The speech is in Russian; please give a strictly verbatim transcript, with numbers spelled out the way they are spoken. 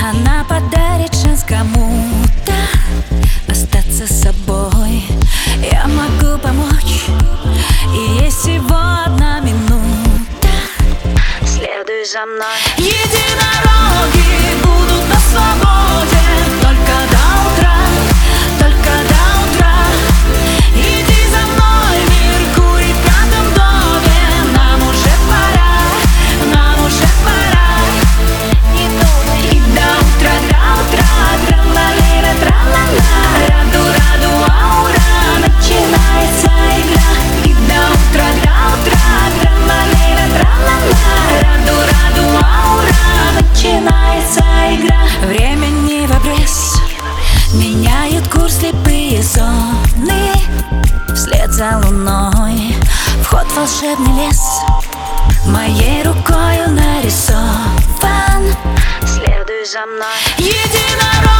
Она подарит шанс кому-то остаться собой. Я могу помочь, и есть всего одна минута. Следуй за мной. Единороги будут на свободе только до утра, только до утра. Иди за мной, Меркурий в пятом доме. Нам уже пора, нам уже пора. И до утра, до утра, тра-ла-лера, тра-ла-ла. Раду, раду, аура, начинается игра. И до утра, до утра, тра-ла-лера, тра-ла-ла. Раду, раду, аура, начинается игра. Времени в обрез меняют курс слепые зоны. Вслед за луной вход в волшебный лес моей рукою нарисован. Следуй за мной. Единорог